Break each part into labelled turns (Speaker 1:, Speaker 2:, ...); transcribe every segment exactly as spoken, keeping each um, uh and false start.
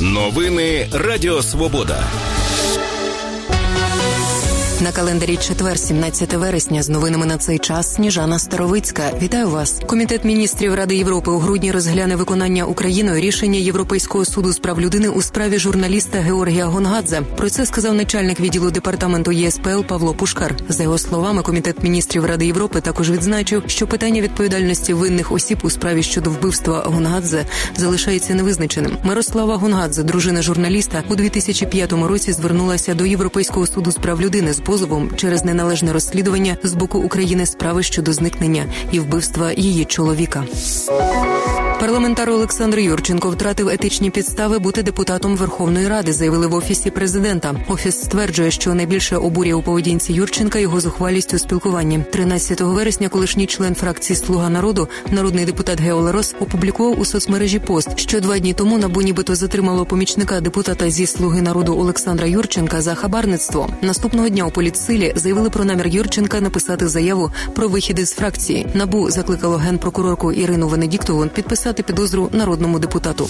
Speaker 1: Новини Радіо Свобода.
Speaker 2: На календарі четвер, сімнадцяте вересня, з новинами на цей час Сніжана Старовицька. Вітаю вас. Комітет міністрів Ради Європи у грудні розгляне виконання Україною рішення Європейського суду з прав людини у справі журналіста Георгія Гонгадзе. Про це сказав начальник відділу департаменту Є С П Л Павло Пушкар. За його словами, Комітет міністрів Ради Європи також відзначив, що питання відповідальності винних осіб у справі щодо вбивства Гонгадзе залишається невизначеним. Мирослава Гонгадзе, дружина журналіста, у дві тисячі п'ятому році звернулася до Європейського суду з прав людини з позовом через неналежне розслідування з боку України справи щодо зникнення і вбивства її чоловіка. Парламентар Олександр Юрченко втратив етичні підстави бути депутатом Верховної Ради, заявили в Офісі президента. Офіс стверджує, що найбільше обурює у поведінці Юрченка його зухвалість у спілкуванні. тринадцятого вересня колишній член фракції «Слуга народу», народний депутат Гео Лерос, опублікував у соцмережі пост, що два дні тому НАБУ нібито затримало помічника депутата зі «Слуги народу» Олександра Юрченка за хабарництво. Наступного дня у політсилі заявили про намір Юрченка написати заяву про вихід із фракції. НАБУ закликало генпрокурорку Ірину Венедіктову підписати підозру народному депутату.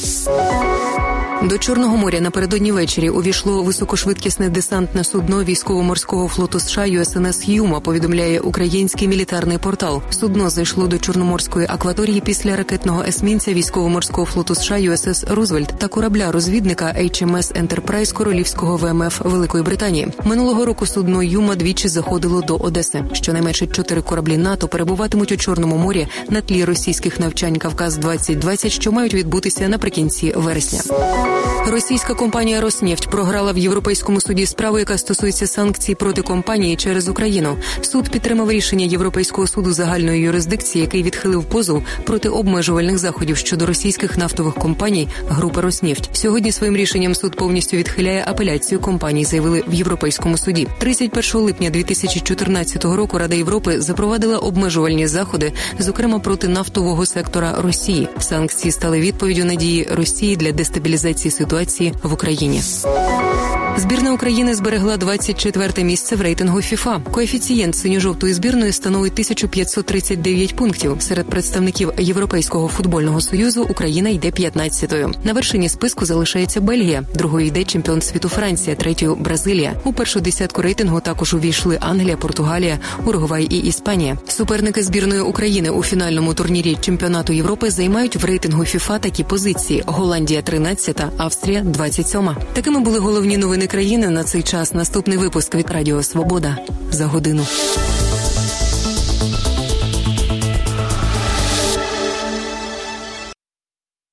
Speaker 2: До Чорного моря напередодні ввечері увійшло високошвидкісне десантне судно військово-морського флоту США Ю Ес Ен Ес «Юма», повідомляє український мілітарний портал. Судно зайшло до Чорноморської акваторії після ракетного есмінця військово-морського флоту США Ю Ес Ес «Рузвельт» та корабля-розвідника Ейч Ем Ес «Ентерпрайз» Королівського В Ем Ф Великої Британії. Минулого року судно «Юма» двічі заходило до Одеси. Щонайменше чотири кораблі НАТО перебуватимуть у Чорному морі на тлі російських навчань «Кавказ-двадцять двадцять», що мають відбутися наприкінці вересня. Російська компанія «Роснефть» програла в Європейському суді справу, яка стосується санкцій проти компанії через Україну. Суд підтримав рішення Європейського суду загальної юрисдикції, який відхилив позов проти обмежувальних заходів щодо російських нафтових компаній групи «Роснефть». Сьогодні своїм рішенням суд повністю відхиляє апеляцію компаній, заявили в Європейському суді. тридцять першого липня дві тисячі чотирнадцятого року Рада Європи запровадила обмежувальні заходи, зокрема проти нафтового сектора Росії. Санкції стали відповіддю на дії Росії для дестабілізації ситуації в Україні. Збірна України зберегла двадцять четверте місце в рейтингу ФІФА. Коефіцієнт синьо-жовтої збірної становить тисячу п'ятсот тридцять дев'ять пунктів. Серед представників Європейського футбольного союзу Україна йде п'ятнадцятою. На вершині списку залишається Бельгія, другою йде чемпіон світу Франція, третьою Бразилія. У першу десятку рейтингу також увійшли Англія, Португалія, Уругвай і Іспанія. Суперники збірної України у фінальному турнірі чемпіонату Європи займають в рейтингу ФІФА такі позиції: Голландія тринадцята, Австрія двадцять сьома. Такими були головні новини країни на цей час. Наступний випуск від Радіо Свобода за годину.